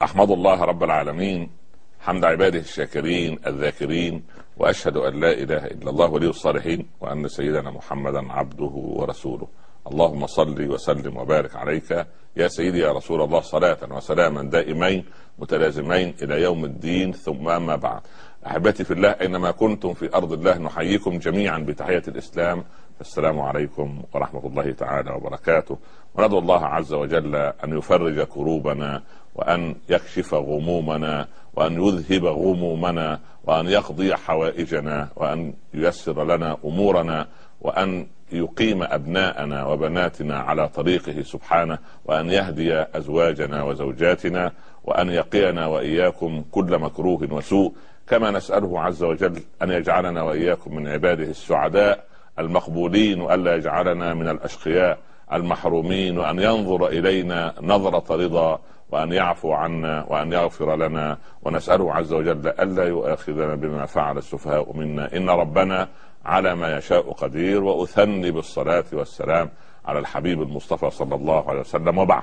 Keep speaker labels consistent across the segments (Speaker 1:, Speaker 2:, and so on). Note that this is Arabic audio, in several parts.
Speaker 1: أحمد الله رب العالمين حمد عباده الشاكرين الذاكرين، وأشهد أن لا إله إلا الله ولي الصالحين، وأن سيدنا محمدا عبده ورسوله. اللهم صل وسلم وبارك عليك يا سيدي يا رسول الله، صلاة وسلاما دائمين متلازمين إلى يوم الدين. ثم أما بعد، أحبتي في الله، أينما كنتم في أرض الله نحييكم جميعا بتحية الإسلام. السلام عليكم ورحمة الله تعالى وبركاته. وندعو الله عز وجل أن يفرج كروبنا، وأن يكشف غمومنا، وأن يذهب غمومنا، وأن يقضي حوائجنا، وأن ييسر لنا أمورنا، وأن يقيم أبناءنا وبناتنا على طريقه سبحانه، وأن يهدي أزواجنا وزوجاتنا، وأن يقينا وإياكم كل مكروه وسوء. كما نسأله عز وجل أن يجعلنا وإياكم من عباده السعداء المقبولين، وألا يجعلنا من الأشقياء المحرومين، وأن ينظر إلينا نظرة رضا، وأن يعفو عنا، وأن يغفر لنا. ونسأله عز وجل ألا يؤاخذنا بما فعل السفهاء منا، إن ربنا على ما يشاء قدير. وأثني بالصلاة والسلام على الحبيب المصطفى صلى الله عليه وسلم. وبعد،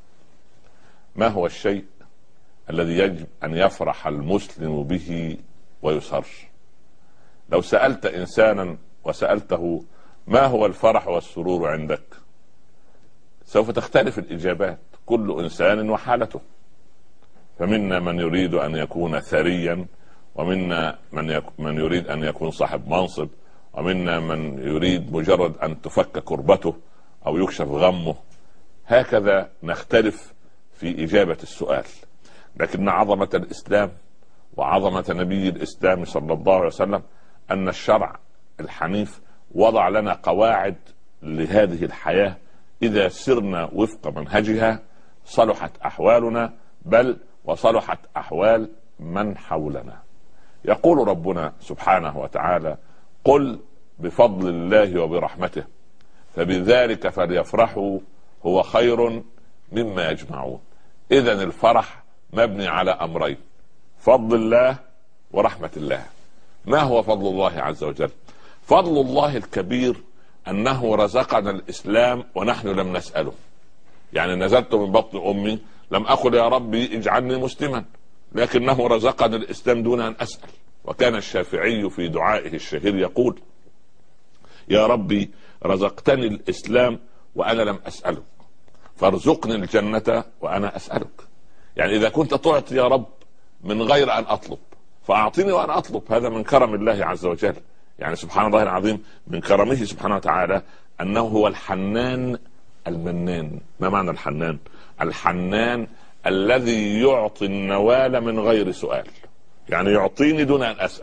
Speaker 1: ما هو الشيء الذي يجب أن يفرح المسلم به ويسر؟ لو سألت إنسانا وسألته ما هو الفرح والسرور عندك، سوف تختلف الإجابات، كل إنسان وحالته. فمنا من يريد أن يكون ثريا، ومنا من يريد أن يكون صاحب منصب، ومنا من يريد مجرد أن تفك كربته أو يكشف غمه. هكذا نختلف في إجابة السؤال. لكن عظمة الإسلام وعظمة نبي الإسلام صلى الله عليه وسلم أن الشرع الحنيف وضع لنا قواعد لهذه الحياة، إذا سرنا وفق منهجها صلحت أحوالنا، بل وصلحت أحوال من حولنا. يقول ربنا سبحانه وتعالى: قل بفضل الله وبرحمته فبذلك فليفرحوا هو خير مما يجمعون. إذن الفرح مبني على أمرين: فضل الله ورحمة الله. ما هو فضل الله عز وجل؟ فضل الله الكبير أنه رزقنا الإسلام ونحن لم نسأله. يعني نزلت من بطن أمي لم أقل يا ربي اجعلني مسلما، لكنه رزقنا الإسلام دون أن أسأل. وكان الشافعي في دعائه الشهير يقول: يا ربي رزقتني الإسلام وأنا لم أسألك، فارزقني الجنة وأنا أسألك. يعني إذا كنت تعطي يا رب من غير أن أطلب، فأعطيني وأنا أطلب. هذا من كرم الله عز وجل. يعني سبحان الله العظيم، من كرمه سبحانه وتعالى أنه هو الحنان المنان. ما معنى الحنان؟ الحنان الذي يعطي النوال من غير سؤال. يعني يعطيني دون أن أسأل،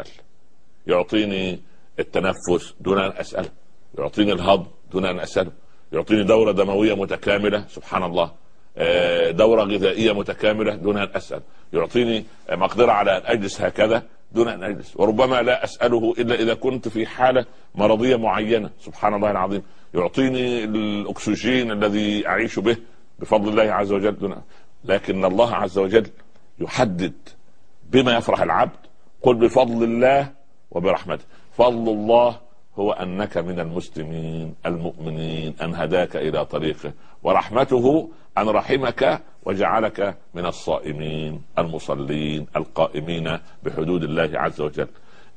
Speaker 1: يعطيني التنفس دون أن أسأل، يعطيني الهضم دون أن أسأل، يعطيني دورة دموية متكاملة سبحان الله، دورة غذائية متكاملة دون أن أسأل، يعطيني مقدرة على أن أجلس هكذا دون أن أجلس. وربما لا أسأله إلا إذا كنت في حالة مرضية معينة سبحان الله العظيم. يعطيني الأكسجين الذي أعيش به بفضل الله عز وجل لكن الله عز وجل يحدد بما يفرح العبد: قل بفضل الله وبرحمته. فضل الله هو أنك من المسلمين المؤمنين، أن هداك إلى طريقه. ورحمته أن رحمك وجعلك من الصائمين المصلين القائمين بحدود الله عز وجل.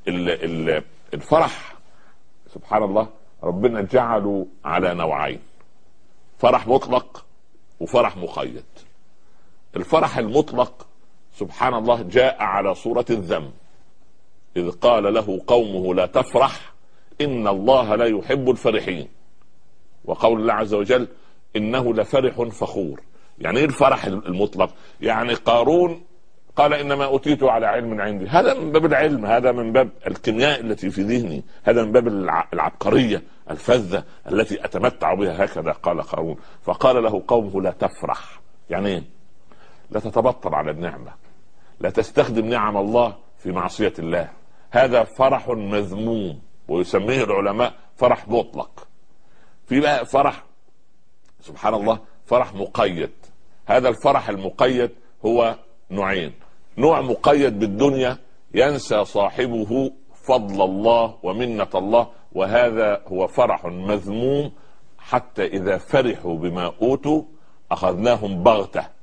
Speaker 1: الفرح سبحان الله ربنا جعله على نوعين: فرح مطلق وفرح مقيد. الفرح المطلق سبحان الله جاء على صورة الذم، إذ قال له قومه لا تفرح إن الله لا يحب الفرحين. وقول الله عز وجل: إنه لفرح فخور. يعني إيه الفرح المطلق؟ يعني قارون قال إنما أوتيته على علم عندي. هذا من باب العلم، هذا من باب الكيمياء التي في ذهني، هذا من باب العبقرية الفذة التي أتمتع بها. هكذا قال قارون. فقال له قومه لا تفرح. يعني إيه؟ لا تتبطل على النعمة، لا تستخدم نعم الله في معصية الله. هذا فرح مذموم، ويسميه العلماء فرح مطلق. في بقى فرح سبحان الله فرح مقيد. هذا الفرح المقيد هو نوعين: نوع مقيد بالدنيا ينسى صاحبه فضل الله ومنة الله، وهذا هو فرح مذموم. حتى إذا فرحوا بما أوتوا أخذناهم بغتة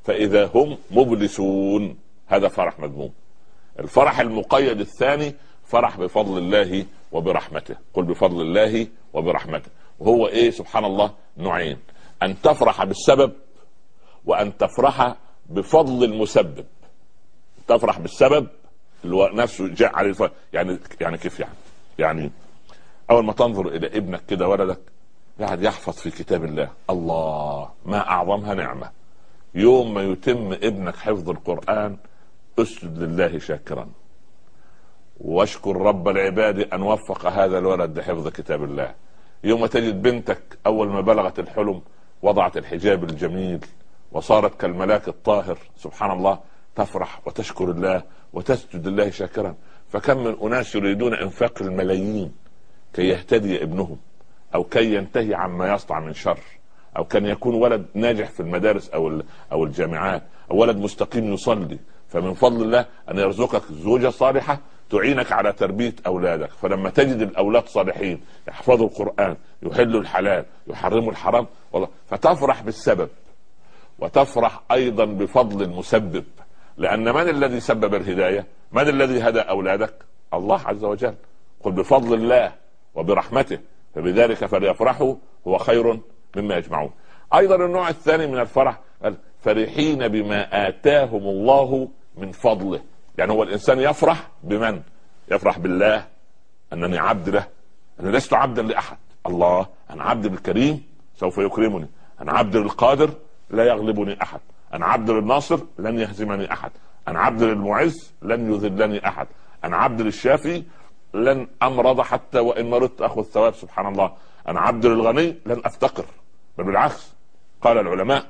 Speaker 1: فإذا هم مبلسون. هذا فرح مذموم. الفرح المقيد الثاني فرح بفضل الله وبرحمته. قل بفضل الله وبرحمته. وهو ايه؟ سبحان الله، نوعين: ان تفرح بالسبب، وان تفرح بفضل المسبب. تفرح بالسبب اللي هو نفسه جاء على يعني كيف يعني اول ما تنظر الى ابنك كده، ولدك قاعد يحفظ في كتاب الله، الله ما اعظمها نعمة. يوم ما يتم ابنك حفظ القرآن اسجد لله شاكرا، واشكر رب العباد ان وفق هذا الولد لحفظ كتاب الله. يوم ما تجد بنتك اول ما بلغت الحلم وضعت الحجاب الجميل وصارت كالملاك الطاهر، سبحان الله، تفرح وتشكر الله وتسجد لله شاكرا. فكم من اناس يريدون انفاق الملايين كي يهتدي ابنهم، او كي ينتهي عما يصنع من شر، او كان يكون ولد ناجح في المدارس او الجامعات، او ولد مستقيم يصلي. فمن فضل الله ان يرزقك زوجة صالحة تعينك على تربية اولادك. فلما تجد الاولاد صالحين يحفظوا القرآن، يحلوا الحلال، يحرموا الحرام، والله فتفرح بالسبب، وتفرح ايضا بفضل المسبب. لان من الذي سبب الهداية؟ من الذي هدى اولادك؟ الله عز وجل. قل بفضل الله وبرحمته فبذلك فليفرحوا هو خير مما يجمعون. ايضا النوع الثاني من الفرح فرحين بما آتاهم الله من فضله. يعني هو الانسان يفرح بمن؟ يفرح بالله، انني عبد له، انا لست عبدا لاحد. الله، انا عبد للكريم سوف يكرمني، انا عبد للقادر لا يغلبني احد، انا عبد للناصر لن يهزمني احد، انا عبد للمعز لن يذلني احد، انا عبد للشافي لن امرض حتى وان مرضت اخذ ثواب، سبحان الله، انا عبد للغني لن افتقر، بل بالعكس. قال العلماء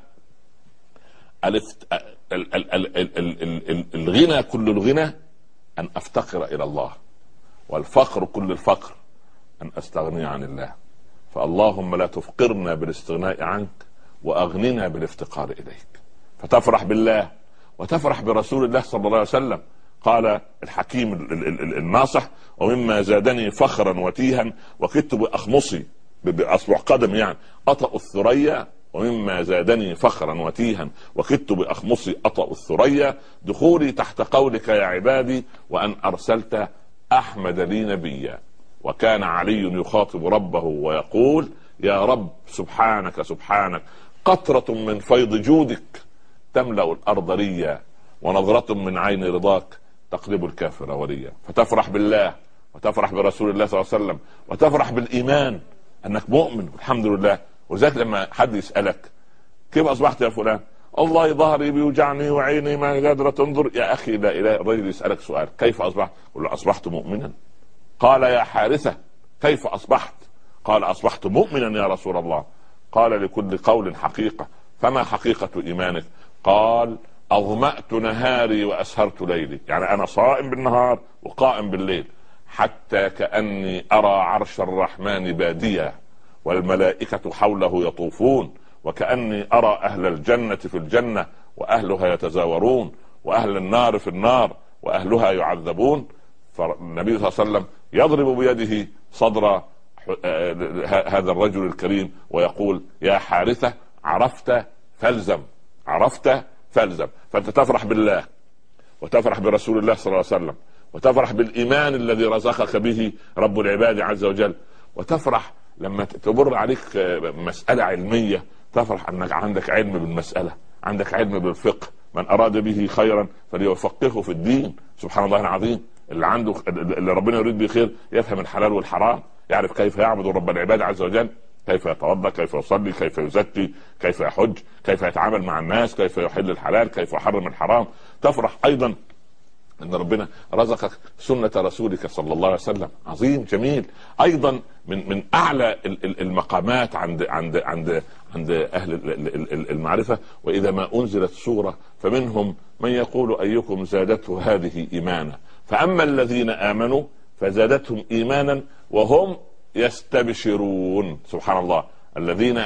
Speaker 1: الغنى كل الغنى ان افتقر الى الله، والفقر كل الفقر ان استغني عن الله. فاللهم لا تفقرنا بالاستغناء عنك، واغننا بالافتقار اليك. فتفرح بالله وتفرح برسول الله صلى الله عليه وسلم. قال الحكيم الناصح: ومما زادني فخرا وتيها وكدت باخمصي، باصبع قدم يعني، اطأ الثريا. ومما زادني فخرا وتيها وكدت باخمصي اطأ الثريا دخولي تحت قولك يا عبادي، وان ارسلت احمد لي نبيا. وكان علي يخاطب ربه ويقول: يا رب سبحانك سبحانك، قطرة من فيض جودك تملأ الارض ريا، ونظرة من عين رضاك تقلب الكافر وليا. فتفرح بالله وتفرح برسول الله صلى الله عليه وسلم وتفرح بالايمان انك مؤمن، الحمد لله. وذلك لما حد يسألك كيف اصبحت يا فلان؟ الله ظهري بيوجعني وعيني ما قادرة تنظر. يا اخي لا اله، الرجل يسألك سؤال: كيف اصبحت؟ قل له: اصبحت مؤمنا. قال: يا حارثة كيف اصبحت؟ قال: اصبحت مؤمنا يا رسول الله. قال: لكل قول حقيقة، فما حقيقة ايمانك؟ قال: اظمأت نهاري واسهرت ليلي. يعني انا صائم بالنهار وقائم بالليل، حتى كأني ارى عرش الرحمن باديا والملائكة حوله يطوفون، وكأني أرى أهل الجنة في الجنة وأهلها يتزاورون، وأهل النار في النار وأهلها يعذبون. فالنبي صلى الله عليه وسلم يضرب بيده صدر هذا الرجل الكريم ويقول: يا حارثة عرفت فالزم، عرفت فالزم. فأنت تفرح بالله وتفرح برسول الله صلى الله عليه وسلم وتفرح بالإيمان الذي رزقك به رب العباد عز وجل، وتفرح لما تمر عليك مسألة علمية، تفرح انك عندك علم بالمسألة، عندك علم بالفقه. من اراد به خيرا فليفقهه في الدين. سبحان الله العظيم. اللي ربنا يريد به خير يفهم الحلال والحرام، يعرف كيف يعبد رب العباد عز وجل، كيف يتوضا، كيف يصلي، كيف يزكي، كيف يحج، كيف يتعامل مع الناس، كيف يحل الحلال، كيف يحرم الحرام. تفرح ايضا ان ربنا رزقك سنة رسولك صلى الله عليه وسلم. عظيم جميل. ايضا من اعلى المقامات عند اهل المعرفة: واذا ما انزلت سورة فمنهم من يقول ايكم زادته هذه ايمانا، فاما الذين امنوا فزادتهم ايمانا وهم يستبشرون. سبحان الله. الذين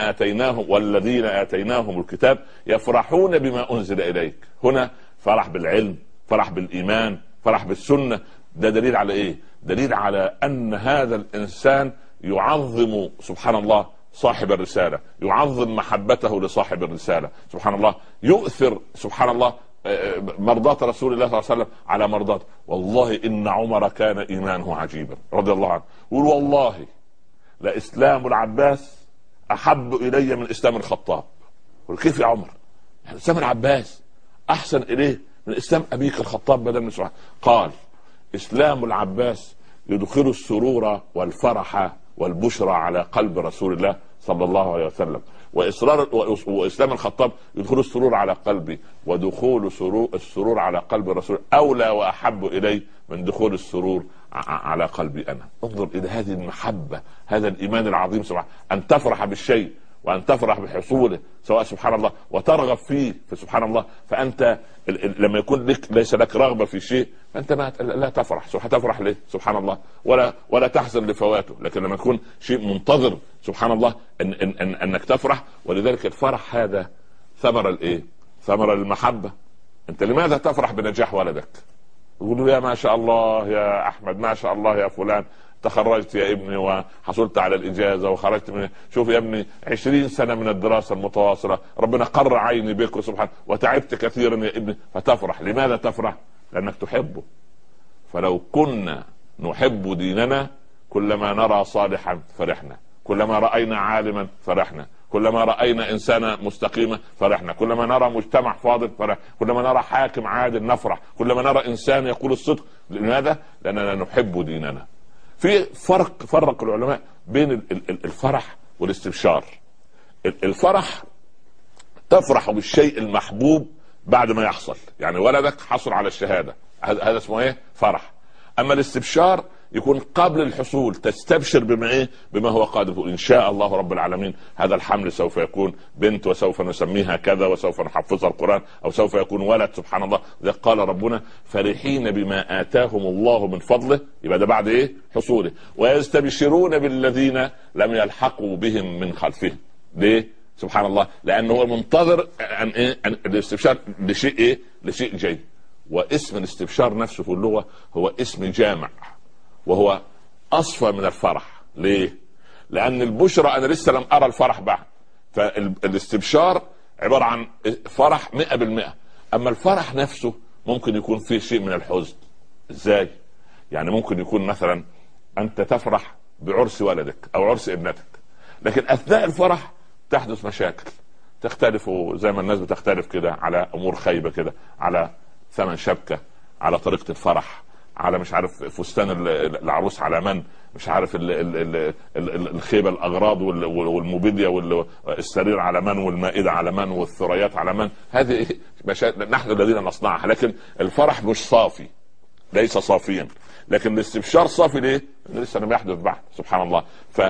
Speaker 1: آتيناهم الكتاب يفرحون بما انزل اليك. هنا فرح بالعلم، فرح بالإيمان، فرح بالسنة. ده دليل على إيه؟ دليل على أن هذا الإنسان يعظم سبحان الله صاحب الرسالة، يعظم محبته لصاحب الرسالة، سبحان الله، يؤثر سبحان الله مرضاة رسول الله صلى الله عليه وسلم على مرضاته. والله إن عمر كان إيمانه عجيبا رضي الله عنه، يقول والله لإسلام العباس أحب إلي من إسلام الخطاب. كيف يا عمر؟ يعني إسلام العباس أحسن إليه من إسلام أبيك الخطاب بدل من سبحانه. قال إسلام العباس يدخل السرور والفرح والبشرى على قلب رسول الله صلى الله عليه وسلم، وإسلام الخطاب يدخل السرور على قلبي، ودخول السرور على قلب الرسول أولى وأحب إلي من دخول السرور على قلبي أنا. انظر إلى هذه المحبة، هذا الإيمان العظيم سبحانه، أن تفرح بالشيء وأن تفرح بحصوله سواء سبحان الله وترغب فيه فسبحان الله. فأنت لما يكون لك ليس لك رغبة في شيء فأنت لا تفرح. هتفرح ليه سبحان الله؟ ولا تحزن لفواته. لكن لما يكون شيء منتظر سبحان الله أنك تفرح. ولذلك الفرح هذا ثمرة الإيه؟ ثمرة المحبة. أنت لماذا تفرح بنجاح ولدك؟ يقولوا يا ما شاء الله يا أحمد، ما شاء الله يا فلان، تخرجت يا ابني وحصلت على الإجازة وخرجت من، شوف يا ابني 20 سنة من الدراسة المتواصلة، ربنا قر عيني بك سبحانه، وتعبت كثيرا يا ابني. فتفرح. لماذا تفرح؟ لأنك تحبه. فلو كنا نحب ديننا كلما نرى صالحا فرحنا، كلما رأينا عالما فرحنا، كلما رأينا إنسانا مستقيما فرحنا، كلما نرى مجتمع فاضل فرحنا، كلما نرى حاكم عادل نفرح، كلما نرى إنسان يقول الصدق. لماذا؟ لأننا نحب ديننا. في فرق العلماء بين الفرح والاستبشار. الفرح تفرح بالشيء المحبوب بعد ما يحصل، يعني ولدك حصل على الشهادة، هذا اسمه ايه؟ فرح. اما الاستبشار يكون قبل الحصول، تستبشر بما هو قادر. ان شاء الله رب العالمين هذا الحمل سوف يكون بنت، وسوف نسميها كذا، وسوف نحفظها القرآن، او سوف يكون ولد سبحان الله. ذلك قال ربنا فرحين بما آتاهم الله من فضله. يبقى ده بعد ايه؟ حصوله. ويستبشرون بالذين لم يلحقوا بهم من خلفهم. ليه؟ سبحان الله، لانه هو منتظر ان الاستبشار لشيء ايه؟ لشيء جيد. واسم الاستبشار نفسه في اللغة هو اسم جامع، وهو أصفى من الفرح. ليه؟ لأن البشرى أنا لسه لم أرى الفرح بعد، فالاستبشار عبارة عن فرح 100%. أما الفرح نفسه ممكن يكون فيه شيء من الحزن. إزاي؟ يعني ممكن يكون مثلا أنت تفرح بعرس ولدك أو عرس ابنتك، لكن أثناء الفرح تحدث مشاكل، تختلفوا زي ما الناس بتختلف كده على أمور خايبة كده، على ثمن شبكة، على طريقة الفرح، على مش عارف فستان العروس على من، مش عارف الخيبة الأغراض والموبيليا والسرير على من، والمائدة على من، والثريات على من. هذه نحن الذين نصنعها. لكن الفرح مش صافي، ليس صافيا. لكن الاستبشار صافي. ليه؟ لسه لم يحدث بعد سبحان الله.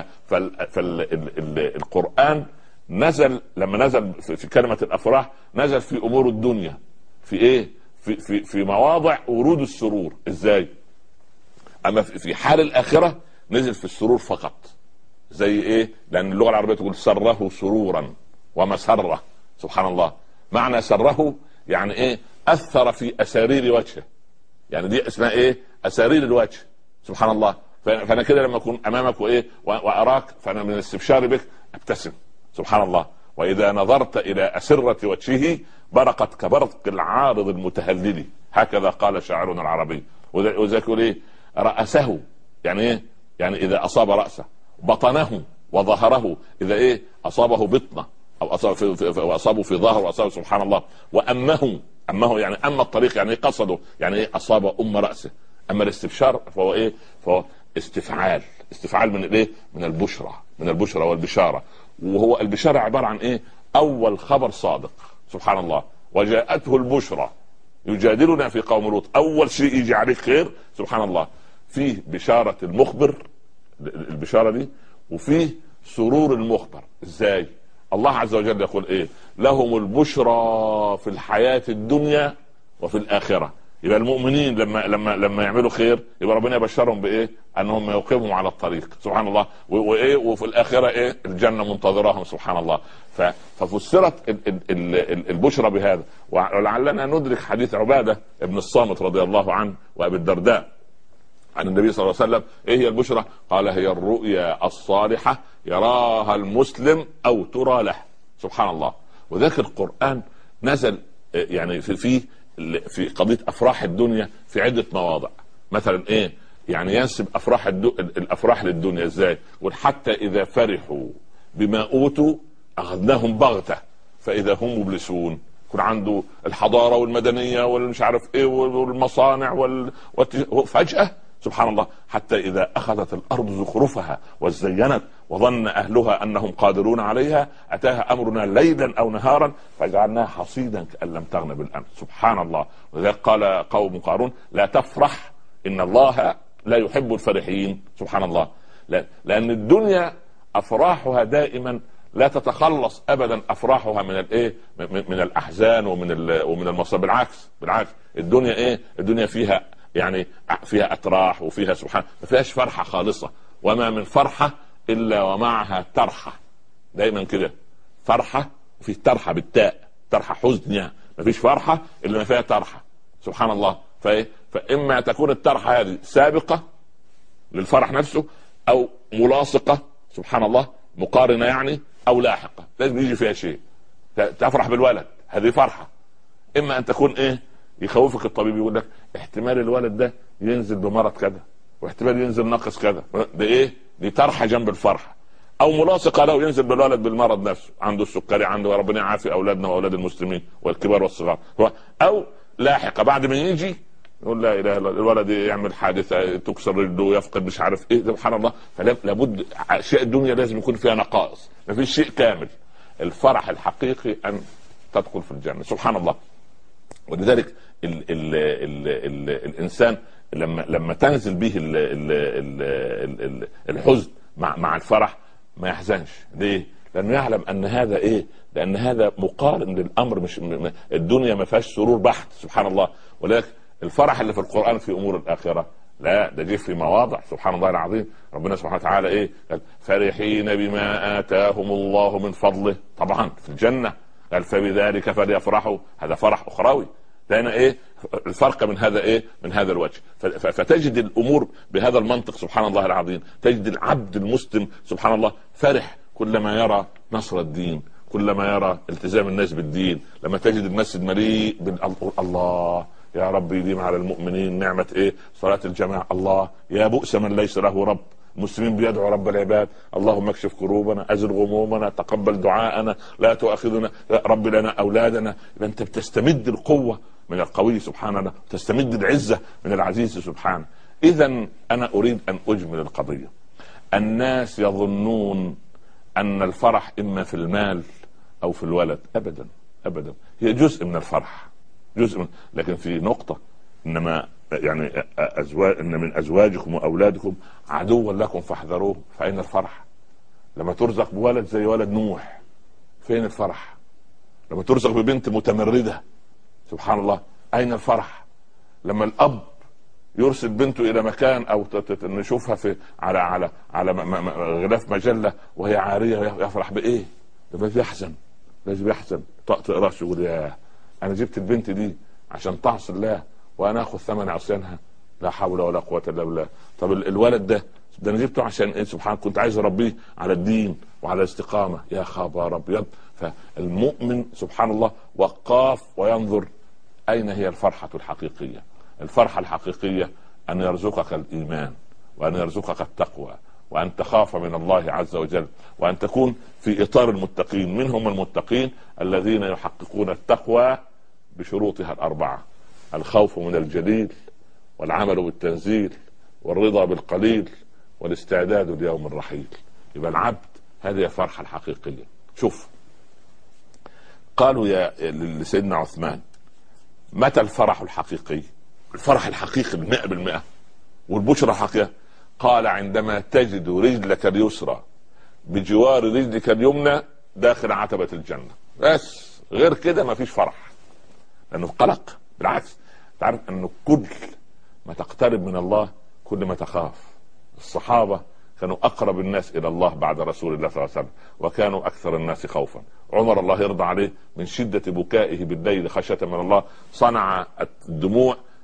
Speaker 1: فالقرآن نزل، لما نزل في كلمة الأفراح نزل في أمور الدنيا، في ايه؟ في مواضع ورود السرور. ازاي؟ اما في حال الاخره نزل في السرور فقط. زي ايه؟ لان اللغه العربيه تقول سره سرورا ومسره سبحان الله. معنى سره يعني ايه؟ اثر في اسارير وجهه، يعني دي اسمها ايه؟ اسارير الوجه سبحان الله. فانا كده لما اكون امامك وايه واراك، فانا من الاستبشار بك ابتسم سبحان الله. واذا نظرت الى اسره وجهه برقت كبرق العارض المتهلل، هكذا قال شاعرنا العربي. وذلك يقول ايه؟ رأسه يعني ايه؟ يعني اذا اصاب رأسه، بطنه وظهره اذا ايه؟ اصابه بطنه، او اصابه في ظهره، واصابه سبحان الله. وامه يعني اما الطريق يعني قصده، يعني ايه؟ اصاب رأسه. اما الاستبشار فهو ايه؟ فهو استفعال من الايه؟ من البشرى والبشارة. وهو البشارة عبارة عن ايه؟ اول خبر صادق سبحان الله. وجاءته البشرى يجادلنا في قوم لوط، اول شيء يجي عليك خير سبحان الله. فيه بشارة المخبر، البشارة دي، وفيه سرور المخبر. ازاي؟ الله عز وجل يقول ايه؟ لهم البشرى في الحياة الدنيا وفي الآخرة. يبقى المؤمنين لما يعملوا خير يبقى ربنا يبشرهم بايه؟ انهم يقيمهم على الطريق سبحان الله. وايه؟ وفي الاخره ايه؟ الجنه منتظراهم سبحان الله. ففسرت البشرى بهذا. ولعلنا ندرك حديث عباده ابن الصامت رضي الله عنه وابي الدرداء عن النبي صلى الله عليه وسلم: ايه هي البشرى؟ قال: هي الرؤيا الصالحة يراها المسلم او ترى له. سبحان الله. وذاك القرآن نزل يعني في قضية افراح الدنيا في عدة مواضع. مثلا ايه يعني؟ ينسب الافراح للدنيا ازاي؟ وحتى اذا فرحوا بما اوتوا اخذناهم بغتة فاذا هم مبلسون. يكون عنده الحضارة والمدنية والمش عارف ايه والمصانع فجأة سبحان الله، حتى إذا أخذت الأرض زخرفها وزينت وظن أهلها أنهم قادرون عليها أتاها أمرنا ليلا أو نهارا فجعلناها حصيدا كأن لم تغن بالأمس. سبحان الله. وذلك قال قوم قارون: لا تفرح إن الله لا يحب الفرحين. سبحان الله. لأن الدنيا أفراحها دائما لا تتخلص ابدا افراحها من الايه، من الاحزان ومن المصائب. بالعكس الدنيا ايه؟ الدنيا فيها يعني فيها اتراح وفيها سبحان، ما فيهاش فرحه خالصه. وما من فرحه الا ومعها ترحه. دايما كده فرحه وفي ترحه بالتاء، ترحه حزن يعني. ما فيش فرحه الا ما فيها ترحه. سبحان الله. فاما تكون الترحه هذه سابقه للفرح نفسه او ملاصقه سبحان الله مقارنه يعني او لاحقه، لازم يجي فيها شيء. تفرح بالولد هذه فرحه. اما ان تكون ايه؟ يخوفك الطبيب يقول لك احتمال الولد ده ينزل بمرض كذا واحتمال ينزل ناقص كذا، ده ايه؟ دي طرحه جنب الفرحه. او ملاصقه لو ينزل بالولد بالمرض نفسه، عنده السكري، عنده ربنا يعافي اولادنا واولاد المسلمين والكبار والصغار. او لاحقه بعد ما يجي يقول لا اله الا الولد يعمل حادثه تكسر رجله يفقد مش عارف ايه. سبحان الله. فلابد اشياء الدنيا لازم يكون فيها نقائص، ما فيش شيء كامل. الفرح الحقيقي ان تدخل في الجنه. سبحان الله. ولذلك ال ال ال ال الانسان لما تنزل به الحزن مع الفرح ما يحزنش. ليه؟ لانه يعلم ان هذا ايه؟ لان هذا مقارن للامر. مش الدنيا ما فيهاش سرور بحت. سبحان الله. ولذلك الفرح اللي في القرآن في امور الاخرة لا، ده جه في مواضع سبحان الله العظيم. ربنا سبحانه وتعالى ايه؟ قال: فرحين بما آتاهم الله من فضله. طبعا في الجنة. قال: فبذلك فليفرحوا. هذا فرح اخروي. لأن ايه الفرق من هذا ايه؟ من هذا الوجه. فتجد الامور بهذا المنطق سبحان الله العظيم. تجد العبد المسلم سبحان الله فرح كلما يرى نصر الدين، كلما يرى التزام الناس بالدين. لما تجد المسجد مليء الله يا رب يديم على المؤمنين نعمة ايه؟ صلاة الجماعة. الله يا بؤس من ليس له رب. المسلمين بيدعوا رب العباد: اللهم اكشف كروبنا، ازل غمومنا، تقبل دعاءنا، لا تؤاخذنا، رب لنا اولادنا. يبقى انت بتستمد القوة من القوي سبحانه، تستمد العزة من العزيز سبحانه. اذا انا اريد ان اجمل القضية. الناس يظنون ان الفرح اما في المال او في الولد. ابدا ابدا، هي جزء من الفرح، لكن في نقطة: انما يعني ان من ازواجكم واولادكم عدوا لكم فاحذروه. فاين الفرح؟ لما ترزق بولد زي ولد نوح فين الفرح؟ لما ترزق ببنت متمردة سبحان الله اين الفرح؟ لما الاب يرسل بنته الى مكان او نشوفها في على غلاف مجلة وهي عارية يفرح بايه؟ لازم يحزن طقطق راسه يقول: يا انا جبت البنت دي عشان تعصي الله وانا اخذ ثمن عصيانها، لا حول ولا قوة الا بالله. طب الولد ده انا جبته عشان ايه؟ سبحان، كنت عايز اربيه على الدين وعلى الاستقامة. يا خبر ابيض. فالمؤمن سبحان الله وقاف وينظر اين هي الفرحة الحقيقية. الفرحة الحقيقية ان يرزقك الايمان، وان يرزقك التقوى، وان تخاف من الله عز وجل، وان تكون في اطار المتقين. منهم المتقين الذين يحققون التقوى بشروطها الأربعة: الخوف من الجليل، والعمل بالتنزيل، والرضا بالقليل، والاستعداد ليوم الرحيل. يبقى العبد هذه الفرحة الحقيقية. شوف قالوا يا لسيدنا عثمان: متى الفرح الحقيقي؟ الفرح الحقيقي 100% والبشرى الحقيقية. قال: عندما تجد رجلك اليسرى بجوار رجلك اليمنى داخل عتبة الجنة. بس غير كده ما فيش فرح، لأنه قلق. بالعكس تعرف أنه كل ما تقترب من الله كل ما تخاف. الصحابة كانوا أقرب الناس إلى الله بعد رسول الله صلى الله عليه وسلم، وكانوا أكثر الناس خوفا. عمر الله يرضى عليه من شدة بكائه بالليل خشية من الله صنع الدموع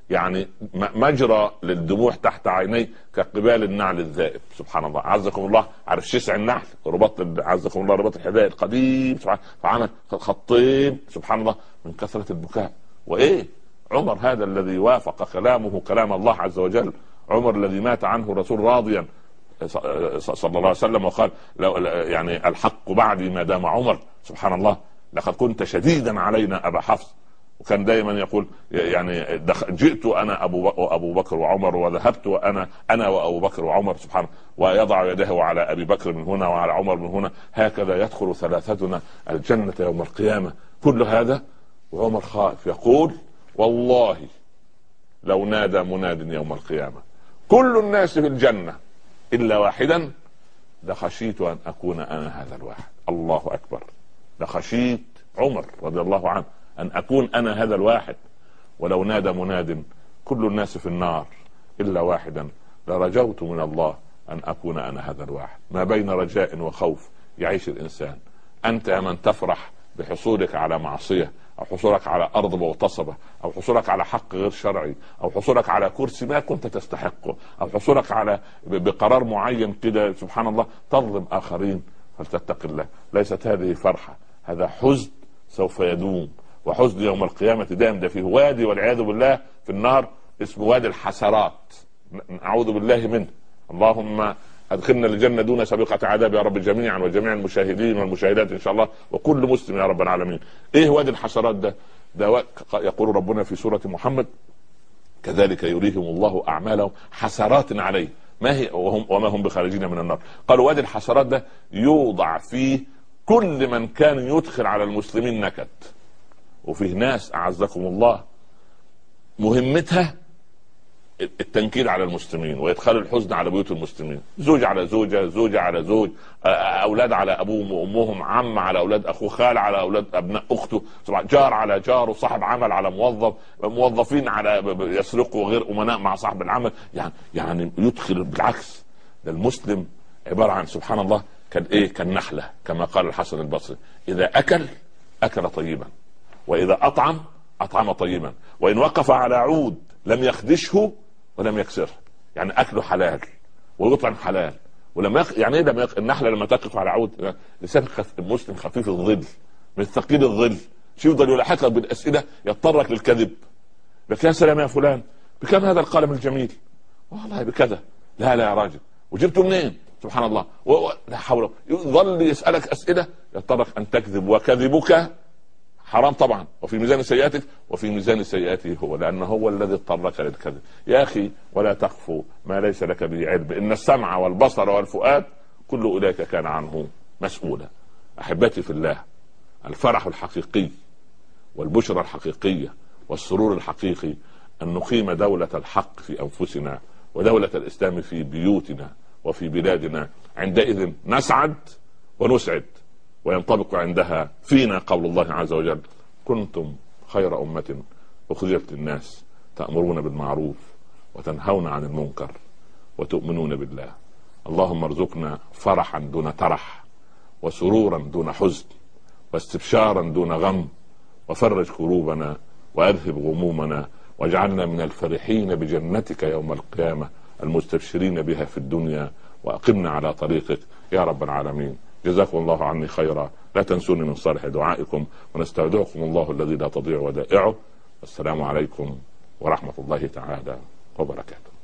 Speaker 1: يعني مجرى للدموع تحت عينيه كقبال النعل الذائب. سبحان الله، عزكم الله. عارف شسع النحل، عزكم الله، رباط الحذاء القديم، فعمل خطين سبحان الله من كثرة البكاء. وايه عمر هذا الذي وافق كلامه كلام الله عز وجل، عمر الذي مات عنه الرسول راضيا صلى الله عليه وسلم وقال يعني الحق بعدي ما دام عمر. سبحان الله، لقد كنت شديدا علينا ابا حفص. وكان دائما يقول يعني جئت انا ابو بكر وعمر، وذهبت انا وابو بكر وعمر. سبحانه، ويضع يده على ابي بكر من هنا وعلى عمر من هنا، هكذا يدخل ثلاثتنا الجنة يوم القيامة. كل هذا وعمر خائف يقول والله لو نادى مناد يوم القيامة كل الناس في الجنة الا واحدا لخشيت ان اكون انا هذا الواحد. الله اكبر، لخشيت عمر رضي الله عنه ان اكون انا هذا الواحد. ولو نادى مناد كل الناس في النار الا واحدا لرجوت من الله ان اكون انا هذا الواحد. ما بين رجاء وخوف يعيش الانسان. انت يا من تفرح بحصولك على معصية، او حصولك على ارض مغتصبة، او حصولك على حق غير شرعي، او حصولك على كرسي ما كنت تستحقه، او حصولك على بقرار معين كده سبحان الله تظلم اخرين، فلتتق الله. ليست هذه فرحة، هذا حزن سوف يدوم، وحزن يوم القيامة دائم. ده فيه وادي والعياذ بالله في النار اسمه وادي الحسرات، نعوذ بالله منه. اللهم ادخلنا الجنة دون سابقة عذاب يا رب جميعا، وجميع المشاهدين والمشاهدات ان شاء الله، وكل مسلم يا رب العالمين. ايه وادي الحسرات ده؟ يقول ربنا في سورة محمد كذلك يريهم الله اعمالهم حسرات عليه ما هي وما هم بخارجين من النار. قالوا وادي الحسرات ده يوضع فيه كل من كان يدخل على المسلمين نكد. وفيه ناس اعزكم الله مهمتها التنكيد على المسلمين ويدخل الحزن على بيوت المسلمين، زوج على زوجة، زوجة على زوج، اولاد على ابوهم وامهم، عم على اولاد اخوه، خال على اولاد ابناء اخته، جار على جار، وصاحب عمل على موظف، موظفين على يسرقوا غير امناء مع صاحب العمل. يعني يدخل بالعكس. ده المسلم عبارة عن سبحان الله كالنحلة كما قال الحسن البصري، اذا اكل طيبا، واذا اطعم طيبا، وان وقف على عود لم يخدشه ولم يكسره. يعني اكله حلال ويطعم حلال. ولما يعني ايه النحله لما تقف على عود؟ لسان المسلم خفيف الظل من ثقيل الظل، شو يفضل يلحق لك بالاسئله يضطرك للكذب. لك يا سلام يا فلان بكم هذا القلم الجميل؟ والله بكذا. لا يا راجل، وجبته منين؟ سبحان الله. لا حول. يظل يسالك اسئله يضطرك ان تكذب، وكذبك حرام طبعا، وفي ميزان سيئاتك وفي ميزان سيئاته هو، لأنه هو الذي اضطرك للكذب. يا أخي ولا تقف ما ليس لك به علم، إن السمع والبصر والفؤاد كل أولئك كان عنه مسؤولا. أحبتي في الله، الفرح الحقيقي والبشرى الحقيقية والسرور الحقيقي أن نقيم دولة الحق في أنفسنا، ودولة الإسلام في بيوتنا وفي بلادنا. عندئذ نسعد ونسعد، وينطبق عندها فينا قول الله عز وجل كنتم خير أمة أخرجت للناس تأمرون بالمعروف وتنهون عن المنكر وتؤمنون بالله. اللهم ارزقنا فرحا دون ترح، وسرورا دون حزن، واستبشارا دون غم، وفرج كروبنا وأذهب غمومنا، واجعلنا من الفرحين بجنتك يوم القيامة المستبشرين بها في الدنيا، وأقمنا على طريقك يا رب العالمين. جزاكم الله عني خيرا. لا تنسوني من صالح دعائكم، ونستودعكم الله الذي لا تضيع ودائعه. السلام عليكم ورحمة الله تعالى وبركاته.